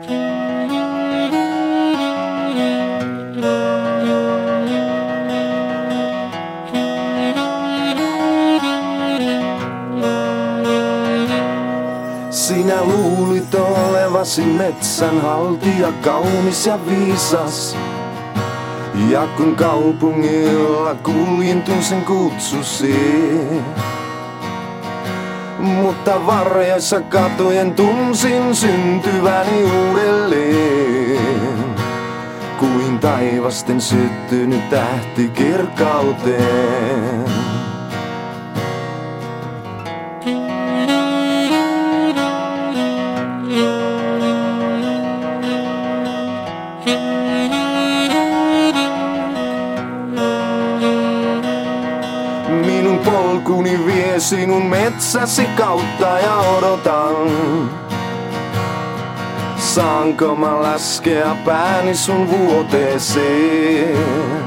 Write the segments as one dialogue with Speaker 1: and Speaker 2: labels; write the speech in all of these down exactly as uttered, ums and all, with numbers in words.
Speaker 1: Sinä luulit olevasi metsän haltija, kaunis ja viisas. Ja kun kaupungilla kuljin, tunsin kutsusi. Mutta varjoissa katujen tunsin syntyväni uudelleen. Kuin taivasten syttynyt tähti kirkkauteen. Minun polkuni vie sinun metsäsi kautta ja odotan. Saanko mä laskea pääni sun vuoteeseen?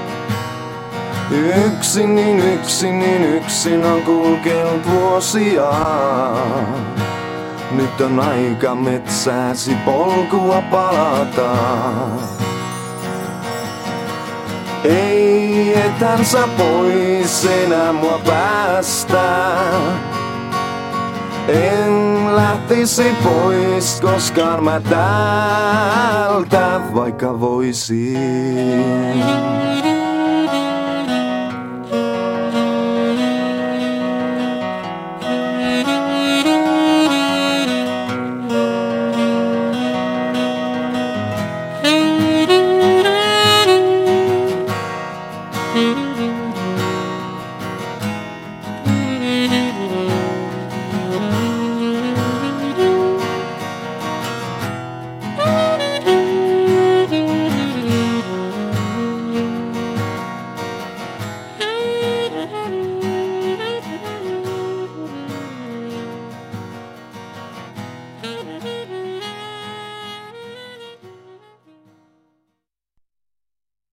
Speaker 1: Yksin niin yksin niin yksin on kulkenut vuosia. Nyt on aika metsääsi polkua palata. Ei etänsä pois enää mua päästä. En lähtisi pois koskaan mä täältä, vaikka voisin.